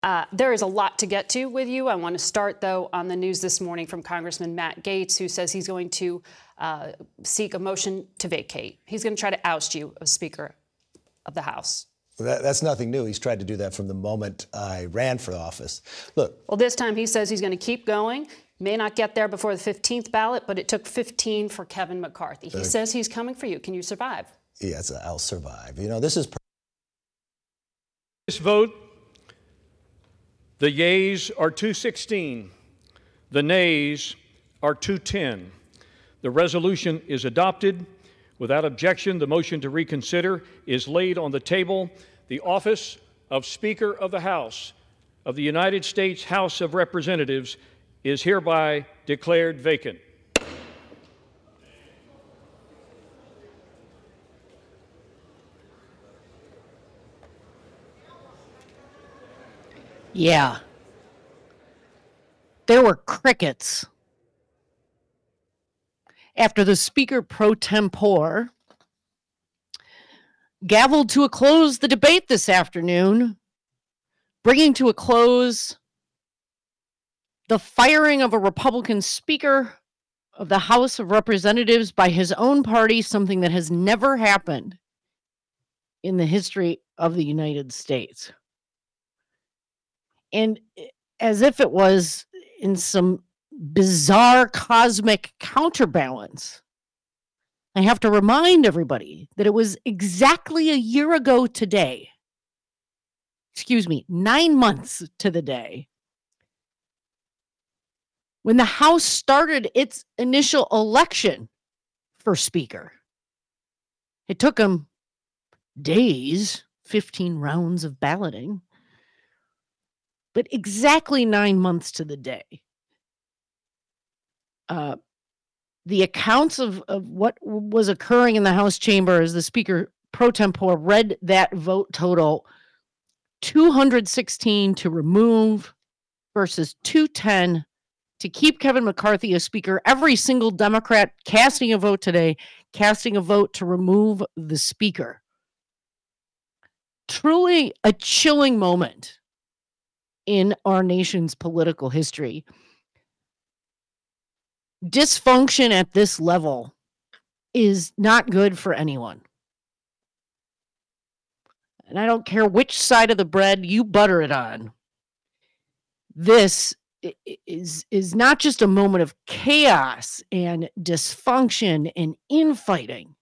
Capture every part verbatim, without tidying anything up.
Uh, there is a lot to get to with you. I want to start, though, on the news this morning from Congressman Matt Gaetz, who says he's going to uh, seek a motion to vacate. He's going to try to oust you as Speaker of the House. That, that's nothing new. He's tried to do that from the moment I ran for office. Look. Well, this time he says he's going to keep going. May not get there before the fifteenth ballot, but it took fifteen for Kevin McCarthy. He uh, says he's coming for you. Can you survive? Yes, I'll survive. You know, this is... This vote, the yeas are two sixteen, the nays are two ten. The resolution is adopted. Without objection, the motion to reconsider is laid on the table. The office of Speaker of the House of the United States House of Representatives is hereby declared vacant. Yeah. There were crickets after the Speaker pro tempore gavelled to a close the debate this afternoon, bringing to a close the firing of a Republican Speaker of the House of Representatives by his own party, something that has never happened in the history of the United States. And as if it was in some bizarre cosmic counterbalance, I have to remind everybody that it was exactly a year ago today, excuse me, nine months to the day, when the House started its initial election for Speaker. It took them days, fifteen rounds of balloting, but exactly nine months to the day. Uh, the accounts of, of what was occurring in the House chamber as the Speaker pro tempore read that vote total, two hundred sixteen to remove versus two ten to keep Kevin McCarthy as Speaker. Every single Democrat casting a vote today, casting a vote to remove the Speaker. Truly a chilling moment in our nation's political history. Dysfunction at this level is not good for anyone. And I don't care which side of the bread you butter it on. This is, is not just a moment of chaos and dysfunction and infighting.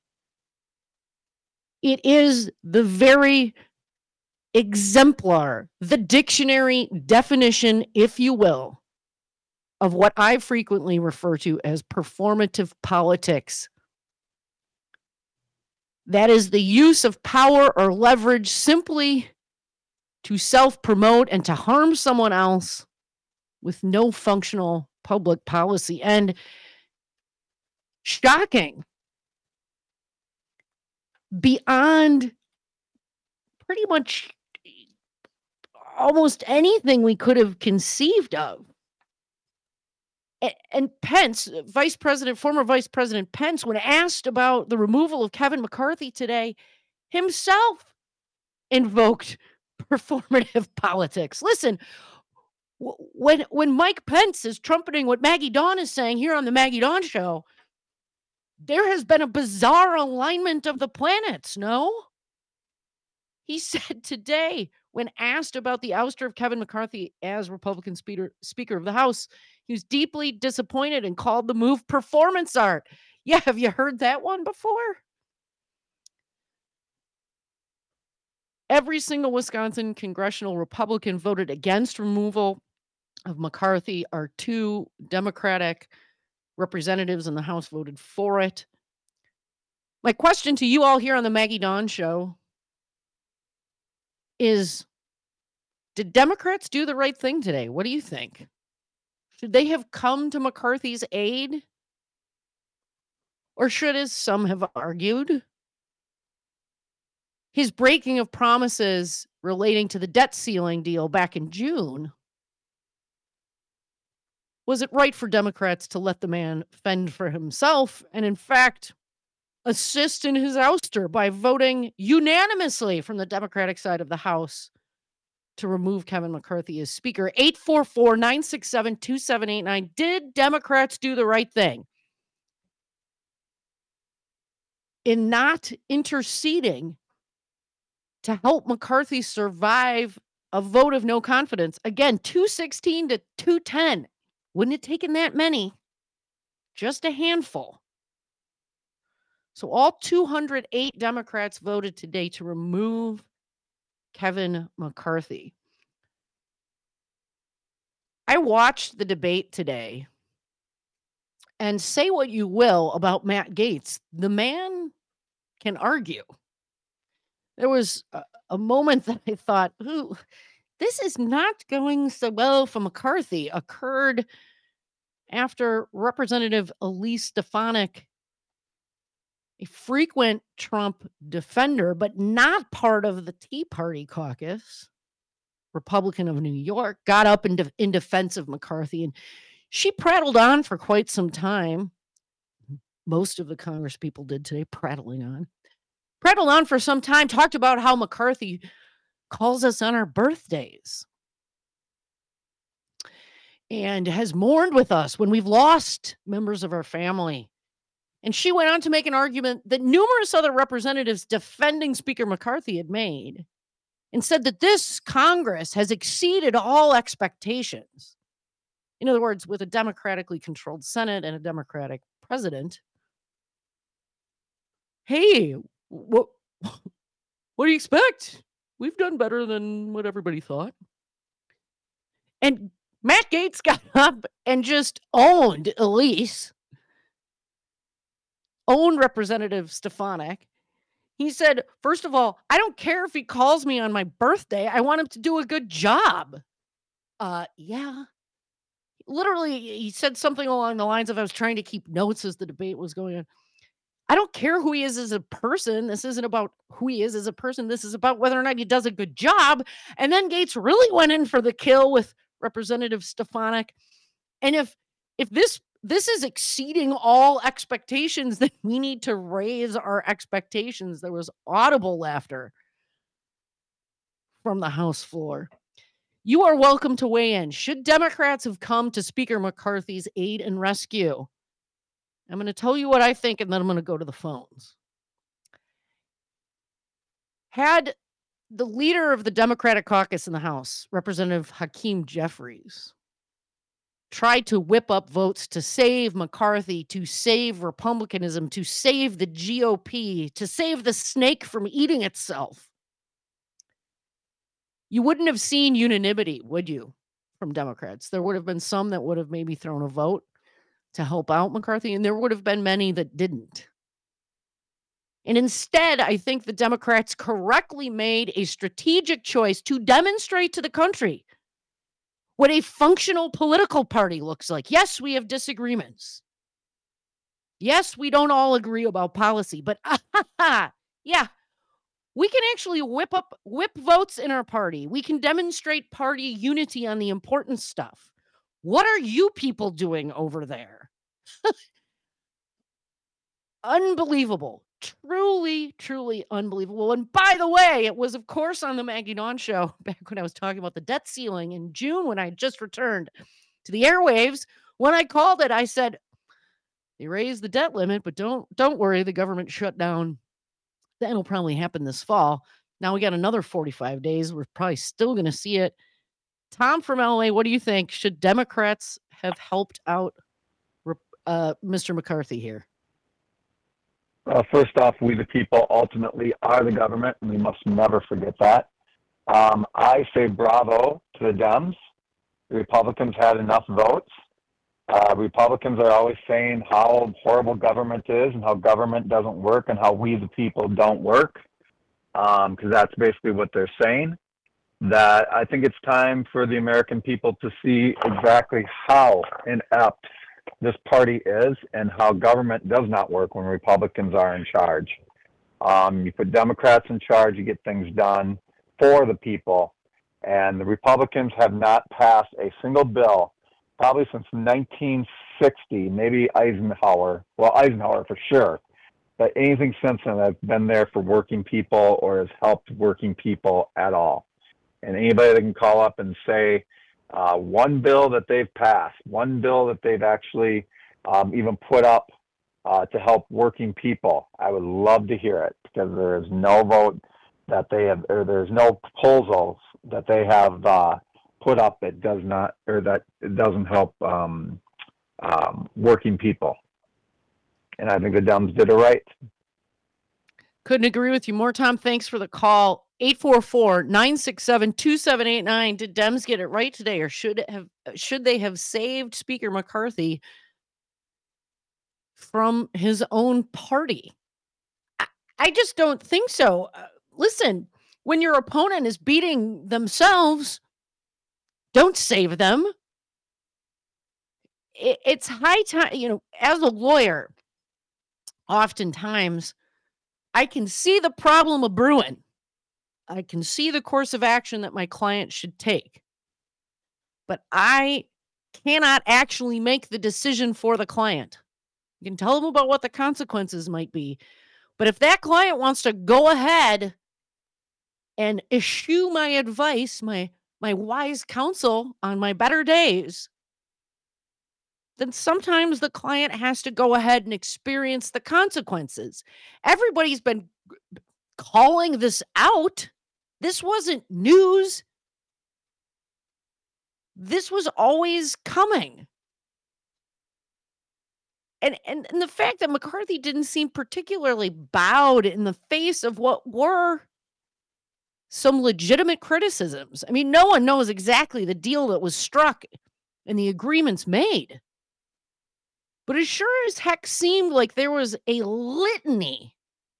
It is the very exemplar, the dictionary definition, if you will, of what I frequently refer to as performative politics. That is the use of power or leverage simply to self-promote and to harm someone else with no functional public policy. And shocking, beyond pretty much almost anything we could have conceived of. And Pence, Vice President, former Vice President Pence, when asked about the removal of Kevin McCarthy today, himself invoked performative politics. Listen, when when Mike Pence is trumpeting what Maggie Dawn is saying here on the Maggie Dawn Show, there has been a bizarre alignment of the planets, no? He said today, when asked about the ouster of Kevin McCarthy as Republican Speaker, Speaker of the House, he was deeply disappointed and called the move performance art. Yeah, have you heard that one before? Every single Wisconsin congressional Republican voted against removal of McCarthy. Our two Democratic representatives in the House voted for it. My question to you all here on the Maggie Dawn Show is, did Democrats do the right thing today? What do you think? Should they have come to McCarthy's aid? Or should, as some have argued, his breaking of promises relating to the debt ceiling deal back in June, was it right for Democrats to let the man fend for himself and, in fact, assist in his ouster by voting unanimously from the Democratic side of the House to remove Kevin McCarthy as Speaker. eight four four, nine six seven, two seven eight nine. Did Democrats do the right thing in not interceding to help McCarthy survive a vote of no confidence? Again, two sixteen to two ten. Wouldn't have taken that many, just a handful. So all two hundred eight Democrats voted today to remove Kevin McCarthy. I watched the debate today, and say what you will about Matt Gaetz, the man can argue. There was a, a moment that I thought, ooh, this is not going so well for McCarthy, occurred after Representative Elise Stefanik, a frequent Trump defender, but not part of the Tea Party caucus, Republican of New York, got up in, de- in defense of McCarthy. And she prattled on for quite some time. Most of the Congress people did today, prattling on. Prattled on for some time, talked about how McCarthy calls us on our birthdays and has mourned with us when we've lost members of our family. And she went on to make an argument that numerous other representatives defending Speaker McCarthy had made, and said that this Congress has exceeded all expectations. In other words, with a democratically controlled Senate and a Democratic president. Hey, what, what do you expect? We've done better than what everybody thought. And Matt Gaetz got up and just owned Elise, owned Representative Stefanik. He said, first of all, I don't care if he calls me on my birthday. I want him to do a good job. Uh, yeah. Literally, he said something along the lines of, I was trying to keep notes as the debate was going on. I don't care who he is as a person. This isn't about who he is as a person. This is about whether or not he does a good job. And then Gaetz really went in for the kill with Representative Stefanik. And if if this this is exceeding all expectations, then we need to raise our expectations. There was audible laughter from the House floor. You are welcome to weigh in. Should Democrats have come to Speaker McCarthy's aid and rescue? I'm going to tell you what I think, and then I'm going to go to the phones. Had the leader of the Democratic caucus in the House, Representative Hakeem Jeffries, tried to whip up votes to save McCarthy, to save Republicanism, to save the G O P, to save the snake from eating itself, you wouldn't have seen unanimity, would you, from Democrats? There would have been some that would have maybe thrown a vote to help out McCarthy, and there would have been many that didn't. And instead, I think the Democrats correctly made a strategic choice to demonstrate to the country what a functional political party looks like. Yes, we have disagreements. Yes, we don't all agree about policy, but ah, yeah, we can actually whip up, whip votes in our party. We can demonstrate party unity on the important stuff. What are you people doing over there? Unbelievable. Truly, truly unbelievable. And by the way, it was, of course, on the Maggie Dawn show back when I was talking about the debt ceiling in June when I had just returned to the airwaves. When I called it, I said, they raised the debt limit, but don't don't worry, the government shut down. That'll probably happen this fall. Now we got another forty-five days. We're probably still going to see it. Tom from L A, what do you think? Should Democrats have helped out uh, Mister McCarthy here? Uh, first off, we the people ultimately are the government, and we must never forget that. Um, I say bravo to the Dems. The Republicans had enough votes. Uh, Republicans are always saying how horrible government is and how government doesn't work and how we the people don't work, because um, that's basically what they're saying. That I think it's time for the American people to see exactly how inept this party is and how government does not work when Republicans are in charge. Um, you put Democrats in charge, you get things done for the people. And the Republicans have not passed a single bill probably since nineteen sixty, maybe Eisenhower. Well, Eisenhower for sure. But anything since then that's been there for working people or has helped working people at all. And anybody that can call up and say uh, one bill that they've passed, one bill that they've actually um, even put up uh, to help working people, I would love to hear it, because there is no vote that they have, or there's no proposals that they have uh, put up that does not, or that it doesn't help um, um, working people. And I think the Dems did it right. Couldn't agree with you more, Tom. Thanks for the call. eight four four, nine six seven, two seven eight nine. Did Dems get it right today, or should it have should they have saved Speaker McCarthy from his own party? I, I just don't think so. Uh, listen, when your opponent is beating themselves, don't save them. It, it's high time, you know, as a lawyer, oftentimes I can see the problem of brewing. I can see the course of action that my client should take. But I cannot actually make the decision for the client. You can tell them about what the consequences might be. But if that client wants to go ahead and eschew my advice, my, my wise counsel on my better days, then sometimes the client has to go ahead and experience the consequences. Everybody's been calling this out. This wasn't news. This was always coming. And, and, and the fact that McCarthy didn't seem particularly bowed in the face of what were some legitimate criticisms. I mean, no one knows exactly the deal that was struck and the agreements made. But it sure as heck seemed like there was a litany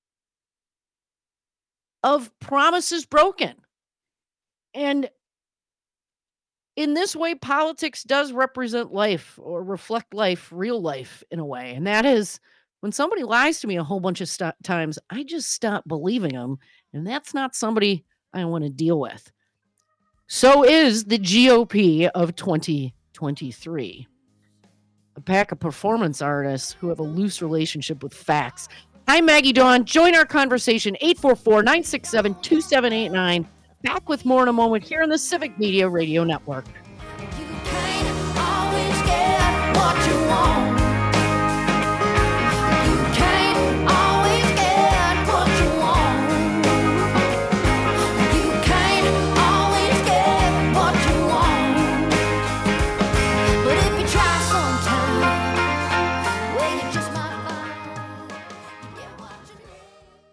of promises broken. And in this way, politics does represent life, or reflect life, real life in a way. And that is, when somebody lies to me a whole bunch of st- times, I just stop believing them. And that's not somebody I want to deal with. So is the G O P of twenty twenty-three. A pack of performance artists who have a loose relationship with facts. I'm Maggie Dawn. Join our conversation, eight four four, nine six seven, two seven eight nine. Back with more in a moment here on the Civic Media Radio Network. You can't always get what you want. You can't always get what you want. You can't always get what you want. But if you try sometime, well, you just might find you get what you need.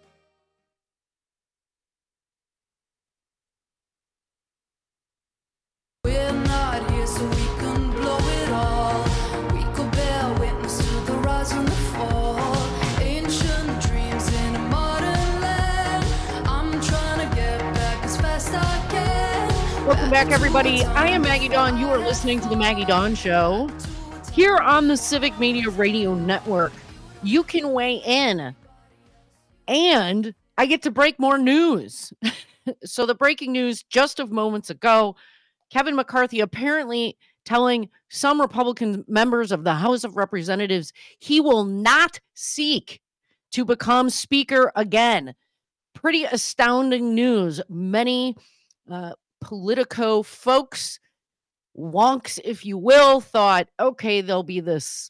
We're not here so we can blow it all. We could bear witness to the rise and the fall. Ancient dreams in a modern land. I'm trying to get back as fast as I can. Welcome back, everybody. I am Maggie Dawn. You are listening to The Maggie Dawn Show here on the Civic Media Radio Network. You can weigh in, and I get to break more news. So the breaking news just of moments ago, Kevin McCarthy apparently telling some Republican members of the House of Representatives he will not seek to become Speaker again. Pretty astounding news. Many uh, Politico folks, wonks, if you will, thought, okay, there'll be this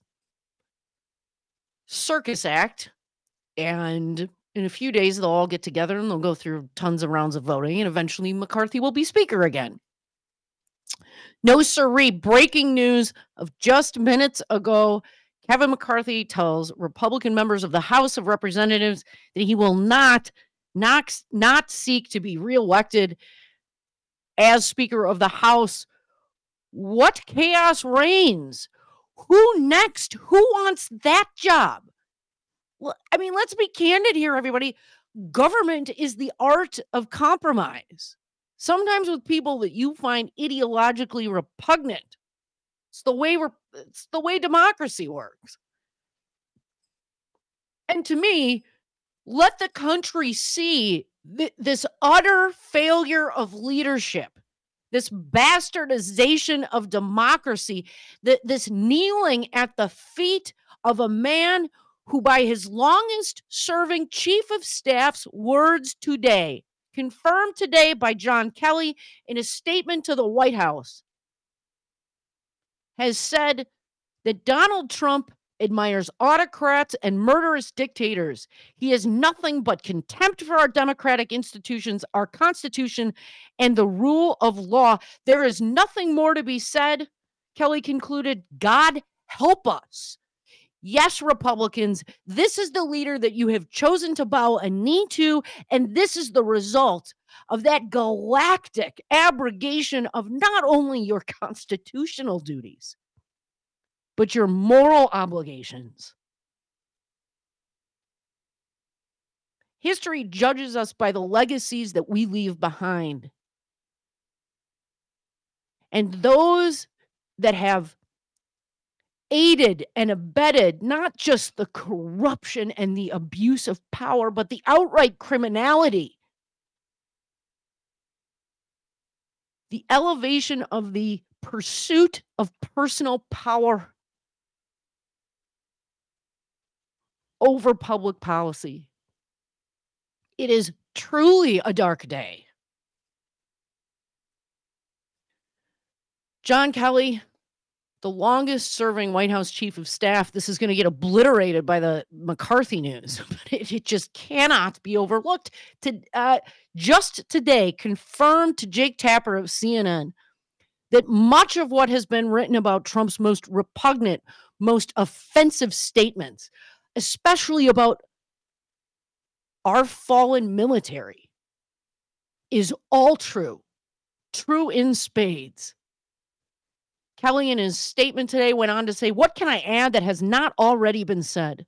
circus act, and in a few days they'll all get together and they'll go through tons of rounds of voting, and eventually McCarthy will be Speaker again. No siree. Breaking news of just minutes ago. Kevin McCarthy tells Republican members of the House of Representatives that he will not, not, not seek to be reelected as Speaker of the House. What chaos reigns? Who next? Who wants that job? Well, I mean, let's be candid here, everybody. Government is the art of compromise. Sometimes with people that you find ideologically repugnant. It's the way we're, it's the way democracy works. And to me, let the country see th- this utter failure of leadership, this bastardization of democracy, th- this kneeling at the feet of a man who, by his longest serving chief of staff's words today, confirmed today by John Kelly in a statement to the White House, has said that Donald Trump admires autocrats and murderous dictators. He has nothing but contempt for our democratic institutions, our Constitution, and the rule of law. There is nothing more to be said, Kelly concluded. God help us. Yes, Republicans, this is the leader that you have chosen to bow a knee to, and this is the result of that galactic abrogation of not only your constitutional duties, but your moral obligations. History judges us by the legacies that we leave behind. And those that have aided and abetted not just the corruption and the abuse of power, but the outright criminality, the elevation of the pursuit of personal power over public policy. It is truly a dark day. John Kelly, the longest serving White House chief of staff, this is going to get obliterated by the McCarthy news, but it, it just cannot be overlooked. To, uh, just today, confirmed to Jake Tapper of C N N that much of what has been written about Trump's most repugnant, most offensive statements, especially about our fallen military, is all true, true in spades. Kelly, in his statement today, went on to say, what can I add that has not already been said?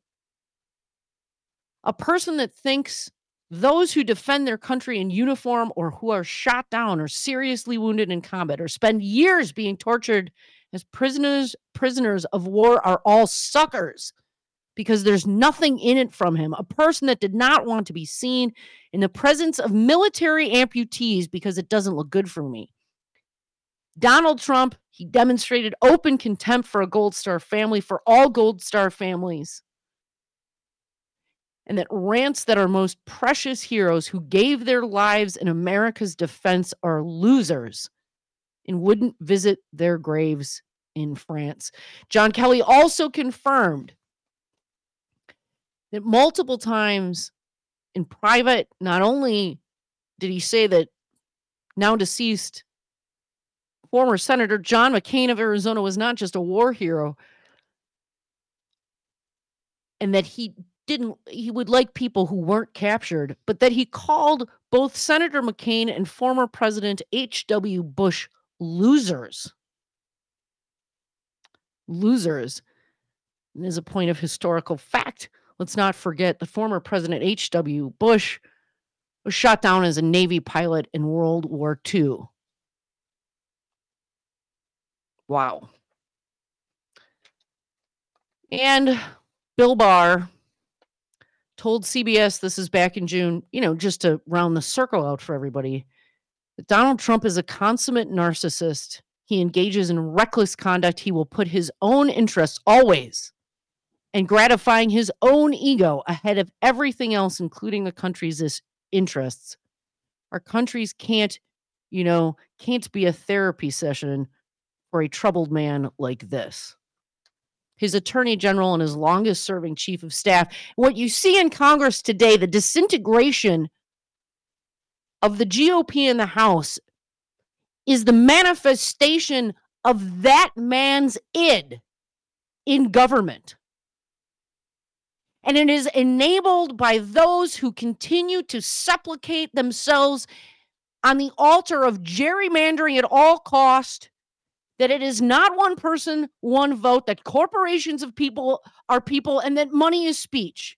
A person that thinks those who defend their country in uniform or who are shot down or seriously wounded in combat or spend years being tortured as prisoners, prisoners of war are all suckers because there's nothing in it from him. A person that did not want to be seen in the presence of military amputees because it doesn't look good for me. Donald Trump, he demonstrated open contempt for a Gold Star family, for all Gold Star families. And that rants that our most precious heroes who gave their lives in America's defense are losers and wouldn't visit their graves in France. John Kelly also confirmed that multiple times in private, not only did he say that now deceased former Senator John McCain of Arizona was not just a war hero, and that he didn't, he would like people who weren't captured, but that he called both Senator McCain and former President H W Bush losers. Losers. And as a point of historical fact, let's not forget the former President H W Bush was shot down as a Navy pilot in World War Two. Wow. And Bill Barr told C B S, this is back in June, you know, just to round the circle out for everybody, that Donald Trump is a consummate narcissist. He engages in reckless conduct. He will put his own interests always and gratifying his own ego ahead of everything else, including the country's interests. Our countries can't, you know, can't be a therapy session for a troubled man like this. His attorney general and his longest serving chief of staff. What you see in Congress today, the disintegration of the G O P in the House, is the manifestation of that man's id in government. And it is enabled by those who continue to supplicate themselves on the altar of gerrymandering at all cost, that it is not one person, one vote, that corporations of people are people, and that money is speech.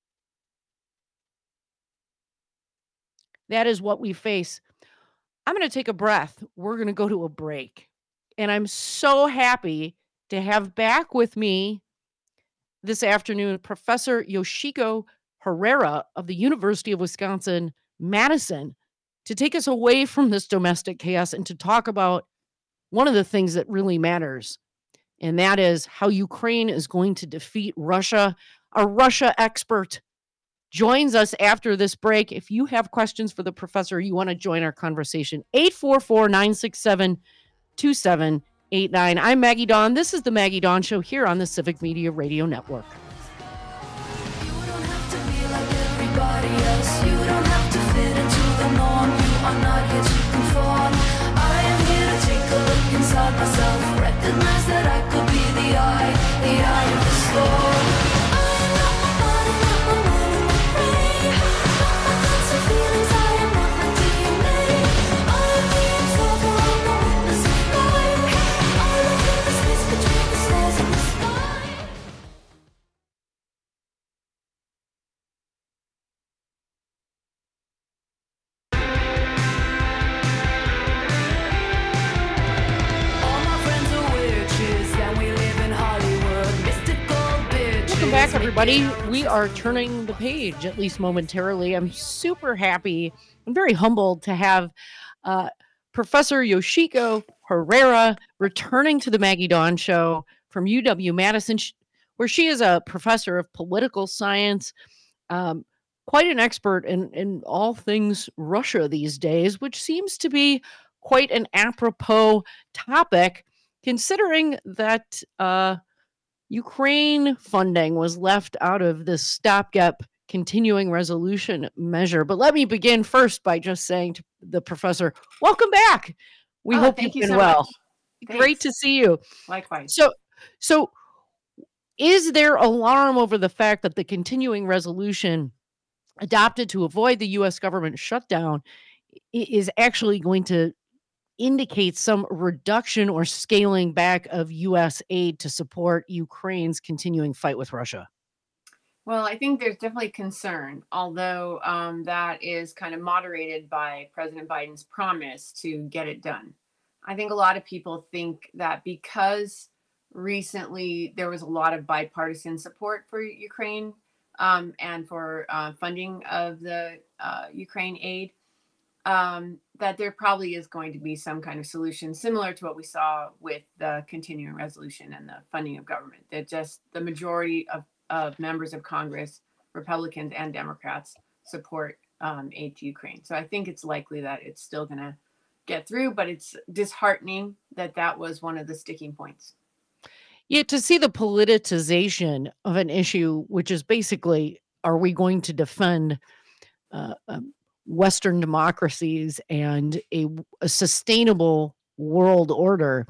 That is what we face. I'm going to take a breath. We're going to go to a break. And I'm so happy to have back with me this afternoon Professor Yoshiko Herrera of the University of Wisconsin-Madison to take us away from this domestic chaos and to talk about one of the things that really matters, and that is how Ukraine is going to defeat Russia. A Russia expert joins us after this break. If you have questions for the professor, you want to join our conversation, eight four four, nine six seven, two seven eight nine. I'm Maggie Dawn. This is the Maggie Dawn Show here on the Civic Media Radio Network. You don't have to be like everybody else. You don't have to fit into the norm. You are not here to conform. I am here to take a look inside myself. Recognize that I could be the eye, the eye of the storm. I am not my body, not my mind, and my brain. Not my thoughts and feelings. I am not my D N A. I am the observer, I'm the witness of life. I live in the space between the stars and the sky. All my friends are witches, and we live in Hollywood. Mystical bitches. Welcome back, everybody. We are turning the page, at least momentarily. I'm super happy and very humbled to have uh, Professor Yoshiko Herrera returning to the Maggie Dawn Show from U W-Madison, sh- where she is a professor of political science, um, quite an expert in, in all things Russia these days, which seems to be quite an apropos topic, considering that uh, Ukraine funding was left out of this stopgap continuing resolution measure. But let me begin first by just saying to the professor, welcome back. We Oh, hope thank you've you been so well. much. Great Thanks. to see you. Likewise. So, so is there alarm over the fact that the continuing resolution adopted to avoid the U S government shutdown i- is actually going to indicate some reduction or scaling back of U S aid to support Ukraine's continuing fight with Russia? Well, I think there's definitely concern, although um, that is kind of moderated by President Biden's promise to get it done. I think a lot of people think that because recently there was a lot of bipartisan support for Ukraine um, and for uh, funding of the uh, Ukraine aid, um, that there probably is going to be some kind of solution similar to what we saw with the continuing resolution and the funding of government. That just the majority of, of members of Congress, Republicans and Democrats, support um, aid to Ukraine. So I think it's likely that it's still going to get through, but it's disheartening that that was one of the sticking points. Yeah, to see the politicization of an issue, which is basically, are we going to defend uh, um, Western democracies and a, a sustainable world order?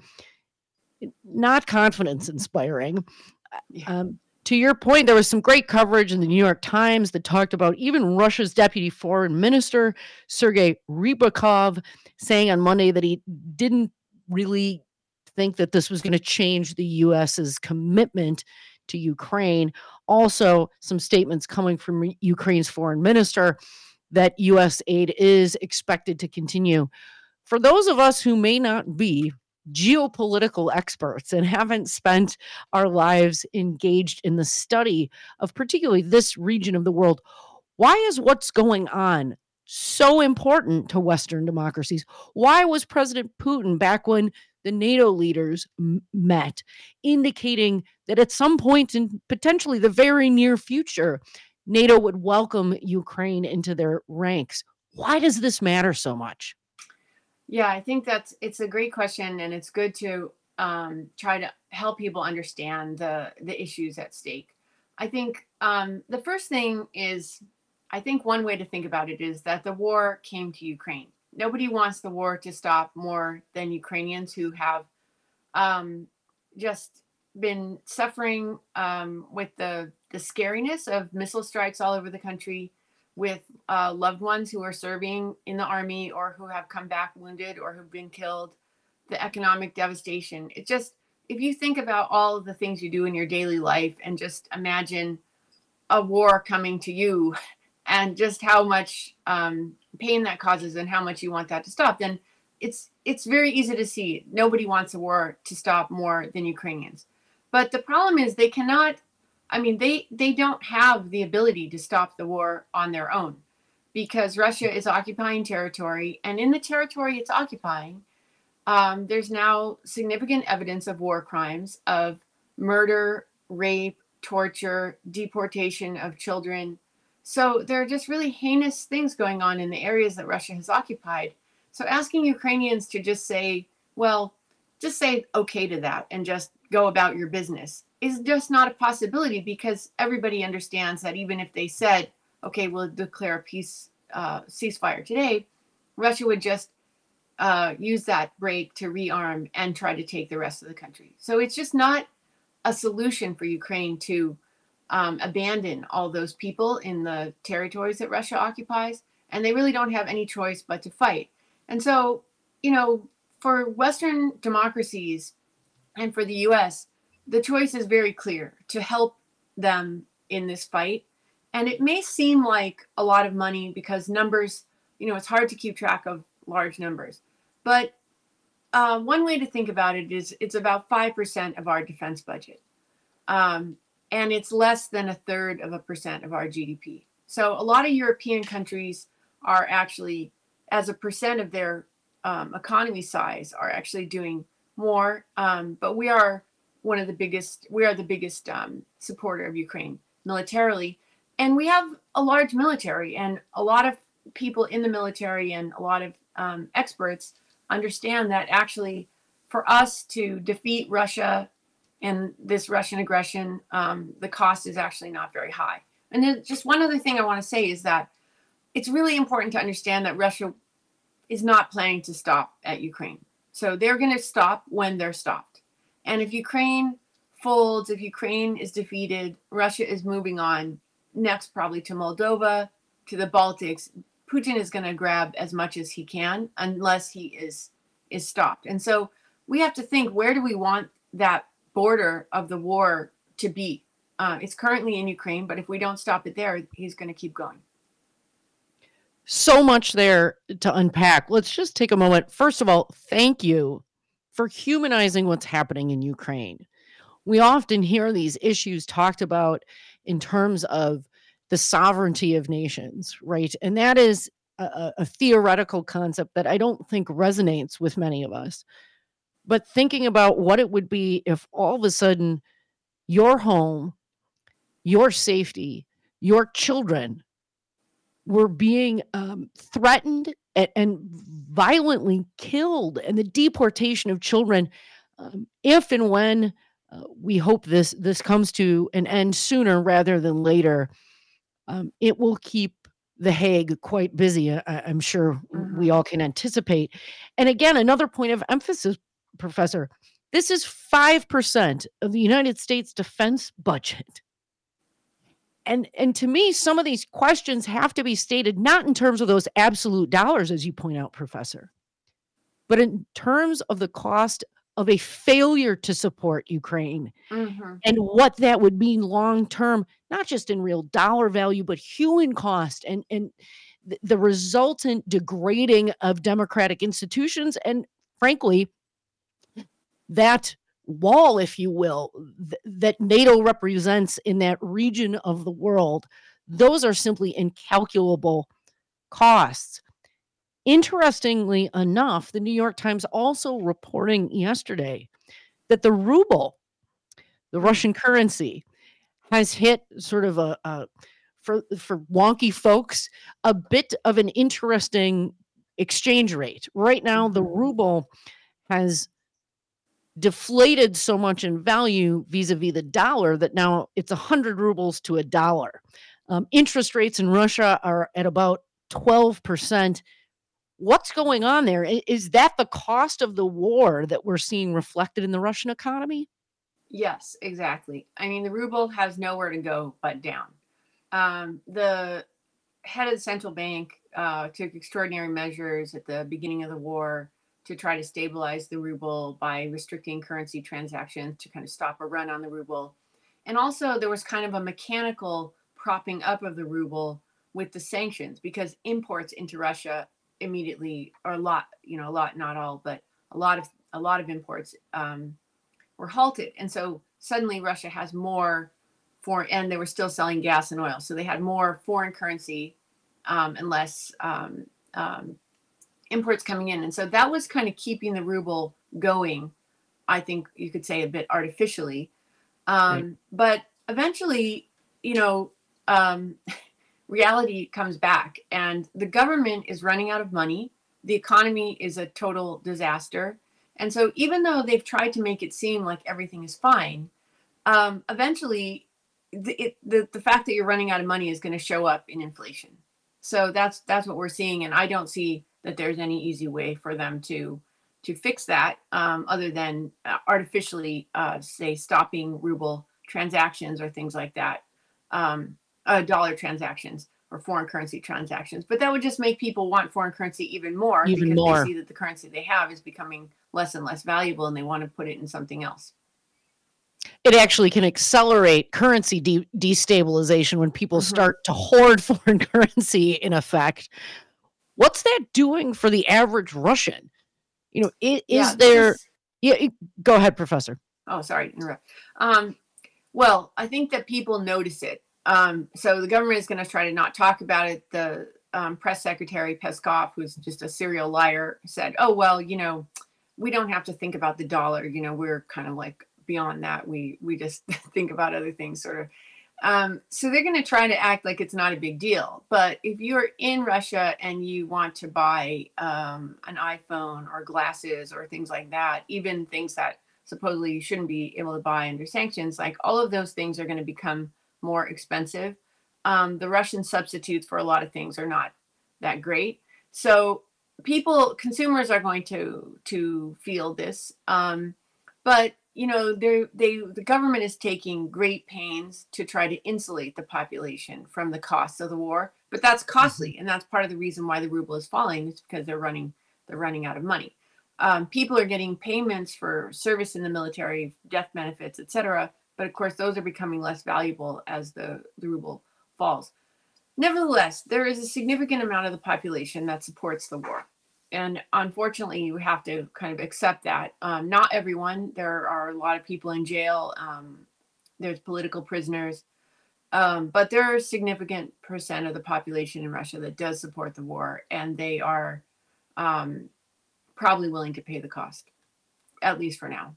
Not confidence inspiring. Yeah. Um, to your point, there was some great coverage in the New York Times that talked about even Russia's deputy foreign minister, Sergei Rybakov, saying on Monday that he didn't really think that this was going to change the U S's commitment to Ukraine. Also, some statements coming from Ukraine's foreign minister that U S aid is expected to continue. For those of us who may not be geopolitical experts and haven't spent our lives engaged in the study of particularly this region of the world, why is what's going on so important to Western democracies? Why was President Putin, back when the NATO leaders m- met, indicating that at some point in potentially the very near future, NATO would welcome Ukraine into their ranks? Why does this matter so much? Yeah, I think that's it's a great question, and it's good to um, try to help people understand the the issues at stake. I think um, the first thing is, I think one way to think about it is that the war came to Ukraine. Nobody wants the war to stop more than Ukrainians who have um, just been suffering um, with the the scariness of missile strikes all over the country, with uh, loved ones who are serving in the army or who have come back wounded or who've been killed, the economic devastation. It just, if you think about all of the things you do in your daily life and just imagine a war coming to you and just how much um, pain that causes and how much you want that to stop, then it's it's very easy to see nobody wants a war to stop more than Ukrainians. But the problem is they cannot, I mean, they, they don't have the ability to stop the war on their own because Russia is occupying territory. And in the territory it's occupying, um, there's now significant evidence of war crimes, of murder, rape, torture, deportation of children, So there are just really heinous things going on in the areas that Russia has occupied. So asking Ukrainians to just say, well, just say okay to that and just go about your business is just not a possibility, because everybody understands that even if they said, okay, we'll declare a peace uh, ceasefire today, Russia would just uh, use that break to rearm and try to take the rest of the country. So it's just not a solution for Ukraine to um, abandon all those people in the territories that Russia occupies. And they really don't have any choice but to fight. And so, you know, for Western democracies and for the U S, the choice is very clear: to help them in this fight. And it may seem like a lot of money because numbers, you know, it's hard to keep track of large numbers. But uh, one way to think about it is it's about five percent of our defense budget. Um, and it's less than a third of a percent of our G D P. So a lot of European countries are actually, as a percent of their um, economy size, are actually doing more. Um, but we are one of the biggest, we are the biggest um, supporter of Ukraine militarily. And we have a large military, and a lot of people in the military and a lot of um, experts understand that actually for us to defeat Russia and this Russian aggression, um, the cost is actually not very high. And then just one other thing I want to say is that it's really important to understand that Russia is not planning to stop at Ukraine. So they're going to stop when they're stopped. And if Ukraine folds, if Ukraine is defeated, Russia is moving on next probably to Moldova, to the Baltics. Putin is going to grab as much as he can unless he is is stopped. And so we have to think, where do we want that border of the war to be? Uh, it's currently in Ukraine, but if we don't stop it there, he's going to keep going. So much there to unpack. Let's just take a moment. First of all, thank you for humanizing what's happening in Ukraine. We often hear these issues talked about in terms of the sovereignty of nations, right? And that is a, a theoretical concept that I don't think resonates with many of us. But thinking about what it would be if all of a sudden your home, your safety, your children were being um, threatened and, and violently killed, and the deportation of children, um, if and when uh, we hope this this comes to an end sooner rather than later, um, it will keep The Hague quite busy. I, I'm sure Mhm. we all can anticipate. And again, another point of emphasis, Professor, this is five percent of the United States defense budget. And and to me, some of these questions have to be stated not in terms of those absolute dollars, as you point out, Professor, but in terms of the cost of a failure to support Ukraine Mhm. and what that would mean long term, not just in real dollar value, but human cost and and the, the resultant degrading of democratic institutions, and frankly, that wall, if you will, th- that NATO represents in that region of the world. Those are simply incalculable costs. Interestingly enough, the New York Times also reporting yesterday that the ruble, the Mm. Russian currency, has hit sort of a, a for for wonky folks, a bit of an interesting exchange rate. Right now, the ruble has deflated so much in value vis-a-vis the dollar that now it's one hundred rubles to a dollar. Um, interest rates in Russia are at about twelve percent. What's going on there? I- Is that the cost of the war that we're seeing reflected in the Russian economy? Yes, exactly. I mean, the ruble has nowhere to go but down. Um, the head of the central bank uh, took extraordinary measures at the beginning of the war to try to stabilize the ruble by restricting currency transactions to kind of stop a run on the ruble. And also, there was kind of a mechanical propping up of the ruble with the sanctions, because imports into Russia immediately, or a lot, you know, a lot, not all, but a lot of a lot of imports um, were halted. And so suddenly Russia has more foreign, and they were still selling gas and oil. So they had more foreign currency um, and less um, um, imports coming in. And so that was kind of keeping the ruble going, I think you could say, a bit artificially. Um, Right. But eventually, you know, um, reality comes back, and the government is running out of money. The economy is a total disaster. And so even though they've tried to make it seem like everything is fine, um, eventually the, it, the, the fact that you're running out of money is going to show up in inflation. So that's that's what we're seeing. And I don't see that there's any easy way for them to to fix that, um, other than uh, artificially, uh, say, stopping ruble transactions or things like that, um, uh, dollar transactions or foreign currency transactions. But that would just make people want foreign currency even more, Even because more. they see that the currency they have is becoming less and less valuable, and they want to put it in something else. It actually can accelerate currency de- destabilization when people Mhm. start to hoard foreign currency, in effect. What's that doing for the average Russian? You know, i- Yeah, is there? this- Yeah, it- go ahead, Professor. Oh, sorry to interrupt. Um, well, I think that people notice it. Um, so the government is going to try to not talk about it. The um, press secretary, Peskov, who's just a serial liar, said, oh, well, you know, we don't have to think about the dollar. You know, we're kind of like beyond that. We, we just think about other things, sort of. Um, so they're going to try to act like it's not a big deal. But if you're in Russia and you want to buy um, an iPhone or glasses or things like that, even things that supposedly you shouldn't be able to buy under sanctions, like all of those things are going to become more expensive. Um, the Russian substitutes for a lot of things are not that great. So people, consumers are going to to feel this. Um, but you know, they they the government is taking great pains to try to insulate the population from the costs of the war. But that's costly, and that's part of the reason why the ruble is falling. Is because they're running they're running out of money. Um, people are getting payments for service in the military, death benefits, et cetera. But of course, those are becoming less valuable as the, the ruble falls. Nevertheless, there is a significant amount of the population that supports the war. And unfortunately, you have to kind of accept that. Um, not everyone. There are a lot of people in jail. Um, there's political prisoners. Um, but there are a significant percent of the population in Russia that does support the war. And they are um, probably willing to pay the cost, at least for now.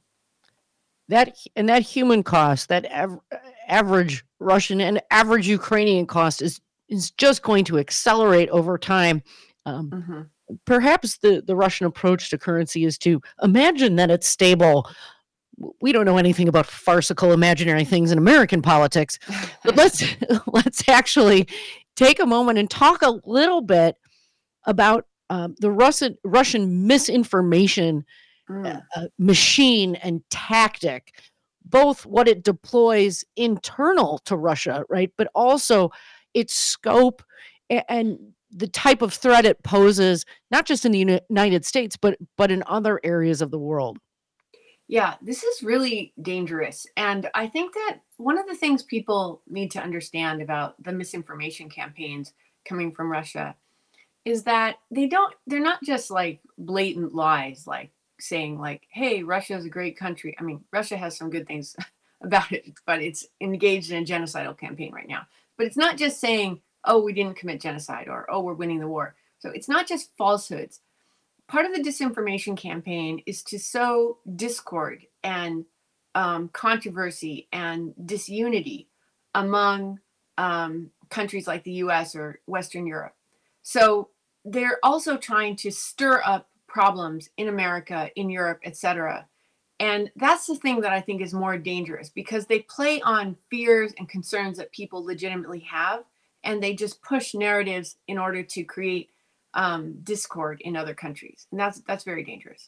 That and that human cost, that av- average Russian and average Ukrainian cost is is just going to accelerate over time. Um, Mm-hmm. Perhaps the, the Russian approach to currency is to imagine that it's stable. W- We don't know anything about farcical imaginary things in American politics, but let's let's actually take a moment and talk a little bit about um, the Russian Russian misinformation Mm. uh, machine and tactic, both what it deploys internal to Russia, right, but also its scope a- and the type of threat it poses, not just in the Uni- United States, but but in other areas of the world. Yeah, this is really dangerous. And I think that one of the things people need to understand about the misinformation campaigns coming from Russia is that they don't, they're not just like blatant lies, like saying, like, hey, Russia is a great country. I mean, Russia has some good things about it, but it's engaged in a genocidal campaign right now. But it's not just saying, oh, we didn't commit genocide or, oh, we're winning the war. So it's not just falsehoods. Part of the disinformation campaign is to sow discord and um, controversy and disunity among um, countries like the U S or Western Europe. So they're also trying to stir up problems in America, in Europe, et cetera. And that's the thing that I think is more dangerous, because they play on fears and concerns that people legitimately have, and they just push narratives in order to create um, discord in other countries, and that's that's very dangerous.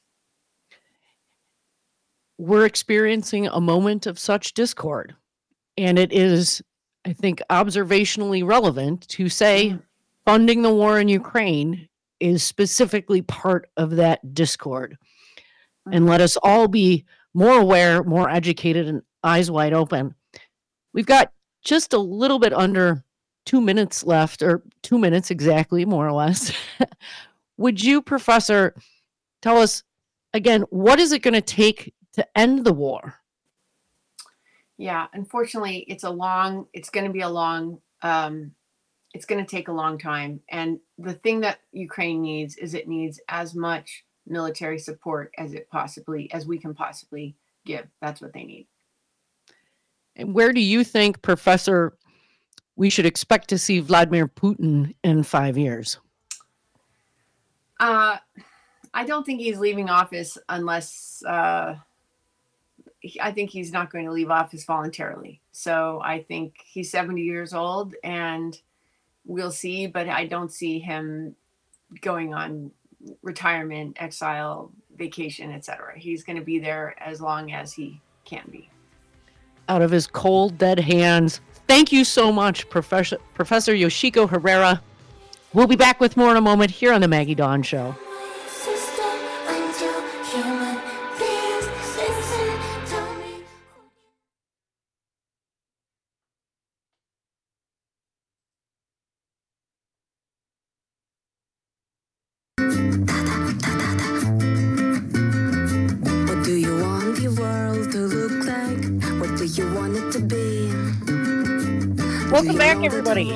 We're experiencing a moment of such discord, and it is, I think, observationally relevant to say Mhm. funding the war in Ukraine is specifically part of that discord. And Mhm. let us all be more aware, more educated, and eyes wide open. We've got just a little bit under two minutes left, or two minutes exactly, more or less. Would you, Professor, tell us again, what is it going to take to end the war? Yeah, unfortunately, it's a long. It's going to be a long. Um, it's going to take a long time. And the thing that Ukraine needs is it needs as much military support as it possibly as we can possibly give. That's what they need. And where do you think, Professor, we should expect to see Vladimir Putin in five years? Uh, I don't think he's leaving office unless uh, he- I think he's not going to leave office voluntarily. So I think he's seventy years old, and we'll see. But I don't see him going on retirement, exile, vacation, et cetera. He's going to be there as long as he can be. Out of his cold, dead hands. Thank you so much, Professor Professor Yoshiko Herrera. We'll be back with more in a moment here on the Maggie Dawn Show. Sister, and you human beings, listen to me. What do you want your world to look like? What do you want it to be? Welcome back, everybody.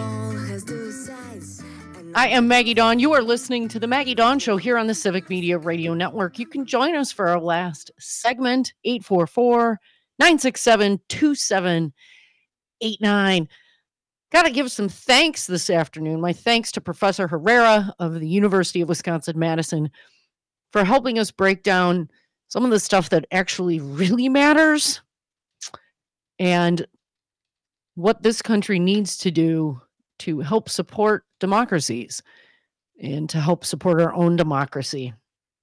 I am Maggie Dawn. You are listening to the Maggie Dawn Show here on the Civic Media Radio Network. You can join us for our last segment, eight four four, nine six seven, two seven eight nine. Got to give some thanks this afternoon. My thanks to Professor Herrera of the University of Wisconsin-Madison for helping us break down some of the stuff that actually really matters and what this country needs to do to help support democracies and to help support our own democracy.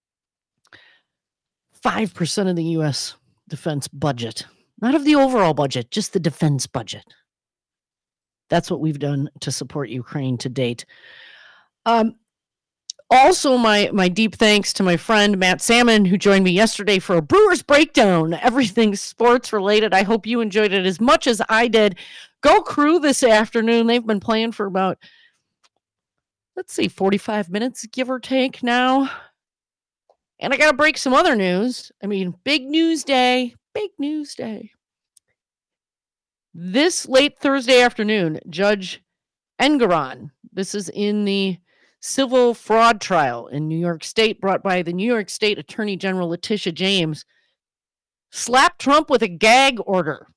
five percent of the U S defense budget, not of the overall budget, just the defense budget. That's what we've done to support Ukraine to date. Um, also, my, my deep thanks to my friend Matt Salmon, who joined me yesterday for a Brewers Breakdown, everything sports related. I hope you enjoyed it as much as I did. Go Crew this afternoon. They've been playing for about, let's see, forty-five minutes, give or take now. And I got to break some other news. I mean, big news day, big news day. This late Thursday afternoon, Judge Engoron, this is in the civil fraud trial in New York State brought by the New York State Attorney General Letitia James, slapped Trump with a gag order.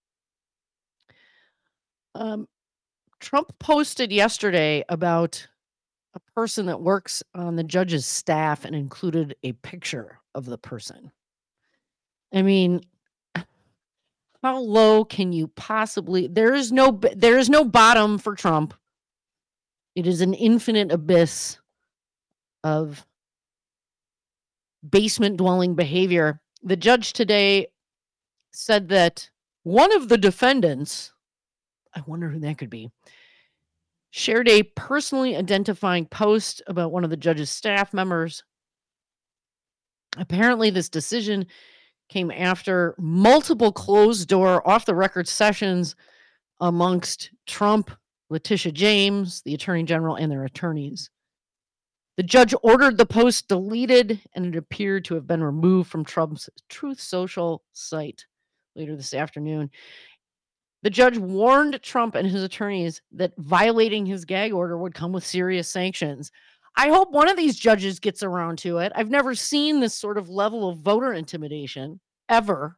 Um, Trump posted yesterday about a person that works on the judge's staff and included a picture of the person. I mean, how low can you possibly? There is no there is no bottom for Trump. It is an infinite abyss of basement dwelling behavior. The judge today said that one of the defendants, I wonder who that could be, shared a personally identifying post about one of the judge's staff members. Apparently, this decision came after multiple closed-door, off-the-record sessions amongst Trump, Letitia James, the Attorney General, and their attorneys. The judge ordered the post deleted, and it appeared to have been removed from Trump's Truth Social site later this afternoon. The judge warned Trump and his attorneys that violating his gag order would come with serious sanctions. I hope one of these judges gets around to it. I've never seen this sort of level of voter intimidation ever.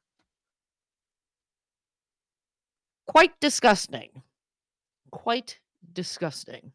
Quite disgusting. Quite disgusting.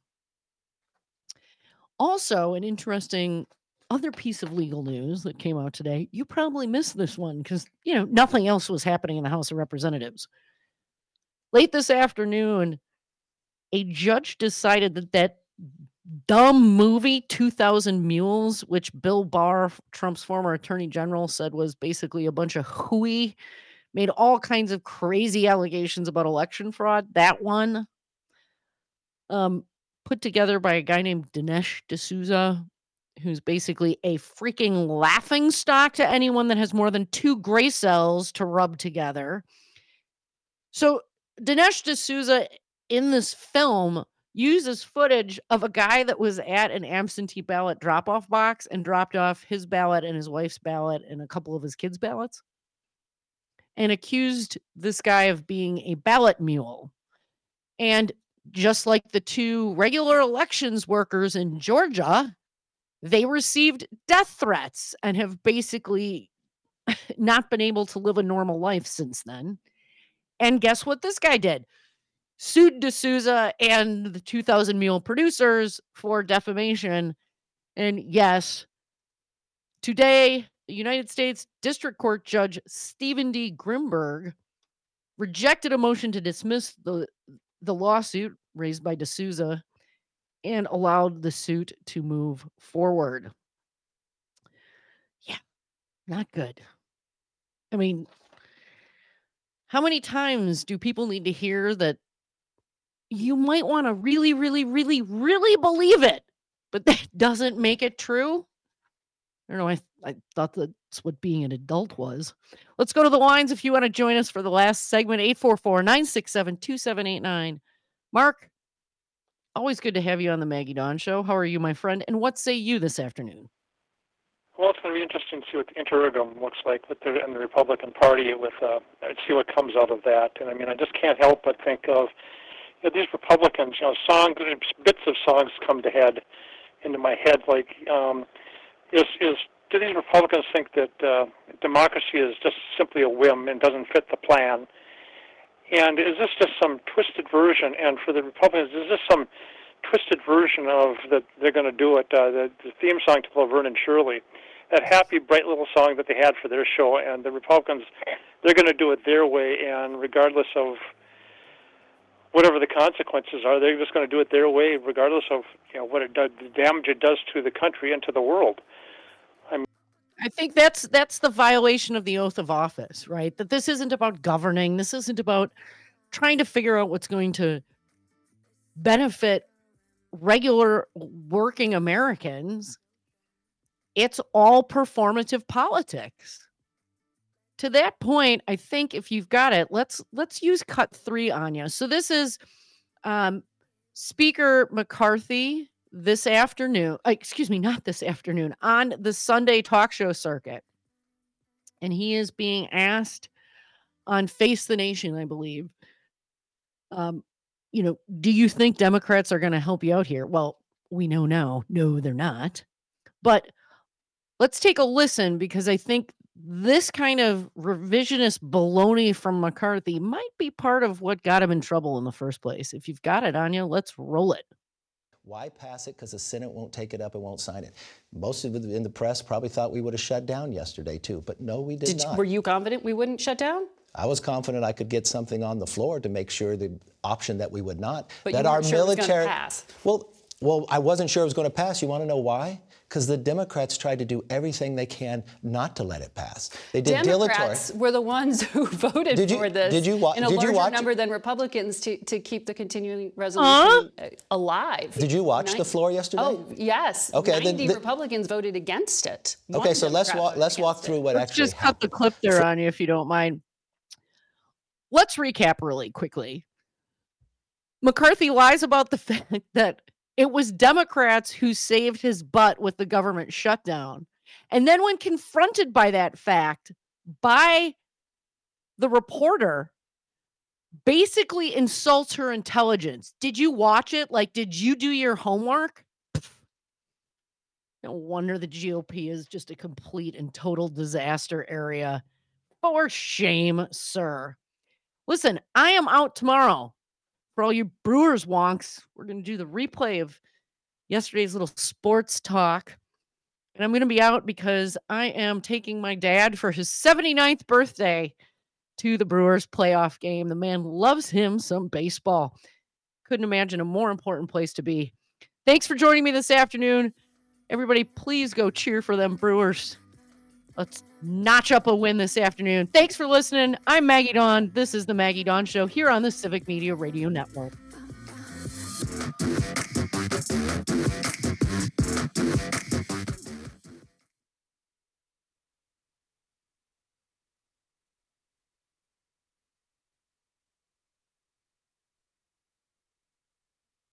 Also, an interesting other piece of legal news that came out today. You probably missed this one because, you know, nothing else was happening in the House of Representatives. Late this afternoon, a judge decided that that dumb movie, two thousand Mules, which Bill Barr, Trump's former attorney general, said was basically a bunch of hooey, made all kinds of crazy allegations about election fraud. That one, um, put together by a guy named Dinesh D'Souza, who's basically a freaking laughingstock to anyone that has more than two gray cells to rub together. So Dinesh D'Souza in this film uses footage of a guy that was at an absentee ballot drop-off box and dropped off his ballot and his wife's ballot and a couple of his kids' ballots, and accused this guy of being a ballot mule. And just like the two regular elections workers in Georgia, they received death threats and have basically not been able to live a normal life since then. And guess what this guy did? sued D'Souza and the two thousand Mule producers for defamation. And yes, today, the United States District Court Judge Stephen D. Grimberg rejected a motion to dismiss the, the lawsuit raised by D'Souza and allowed the suit to move forward. Yeah, not good. I mean, how many times do people need to hear that you might want to really, really, really, really believe it, but that doesn't make it true? I don't know. I, I thought that's what being an adult was. Let's go to the lines if you want to join us for the last segment. eight four four, nine six seven, two seven eight nine. Mark, always good to have you on the Maggie Dawn Show. How are you, my friend? And what say you this afternoon? Well, it's going to be interesting to see what the interregnum looks like with the, in the Republican Party, with uh, and see what comes out of that. And I mean, I just can't help but think of, you know, these Republicans. You know, songs, bits of songs come to head into my head. Like, um, is is do these Republicans think that uh, democracy is just simply a whim and doesn't fit the plan? And is this just some twisted version? And for the Republicans, is this some twisted version of that they're going to do it? Uh, the, the theme song to Laverne and Shirley, that happy, bright little song that they had for their show, and the Republicans, they're going to do it their way, and regardless of whatever the consequences are, they're just going to do it their way, regardless of, you know, what it does, the damage it does to the country and to the world. I mean, I think that's that's the violation of the oath of office, right? That this isn't about governing. This isn't about trying to figure out what's going to benefit regular working Americans. It's all performative politics. To that point, I think if you've got it, let's let's use cut three on you. So this is um, Speaker McCarthy this afternoon. uh, Excuse me, not this afternoon, on the Sunday talk show circuit, and he is being asked on Face the Nation, I believe. Um, you know, do you think Democrats are going to help you out here? Well, we know now, no, they're not. But let's take a listen, because I think this kind of revisionist baloney from McCarthy might be part of what got him in trouble in the first place. If you've got it, Anya, let's roll it. Why pass it? Because the Senate won't take it up and won't sign it. Most of it in the press probably thought we would have shut down yesterday, too. But no, we did, Did, not. were you confident we wouldn't shut down? I was confident I could get something on the floor to make sure the option that we would not. But that you our weren't sure it was military, gonna pass. Well, well, I wasn't sure it was going to pass. You want to know why? Because the Democrats tried to do everything they can not to let it pass. They did Democrats dilatory. were the ones who voted Did you- for this did you wa- in a did you larger watch- number than Republicans to, to keep the continuing resolution uh, alive. Did you watch Nin- the floor yesterday? Oh, yes. Okay, then- ninety then- Republicans voted against it. One Okay, so let's Democrat walk. voted Let's walk against through it. what Let's actually just cut happened. the clip there on you, if you don't mind. Let's recap really quickly. McCarthy lies about the fact that it was Democrats who saved his butt with the government shutdown. And then when confronted by that fact by the reporter, basically insults her intelligence. Did you watch it? Like, did you do your homework? Pfft. No wonder the G O P is just a complete and total disaster area. For shame, sir. Listen, I am out tomorrow. For all you Brewers wonks, we're going to do the replay of yesterday's little sports talk. And I'm going to be out because I am taking my dad for his seventy-ninth birthday to the Brewers playoff game. The man loves him some baseball. Couldn't imagine a more important place to be. Thanks for joining me this afternoon. Everybody, please go cheer for them Brewers. Let's notch up a win this afternoon. Thanks for listening. I'm Maggie Dawn. This is the Maggie Dawn Show here on the Civic Media Radio Network.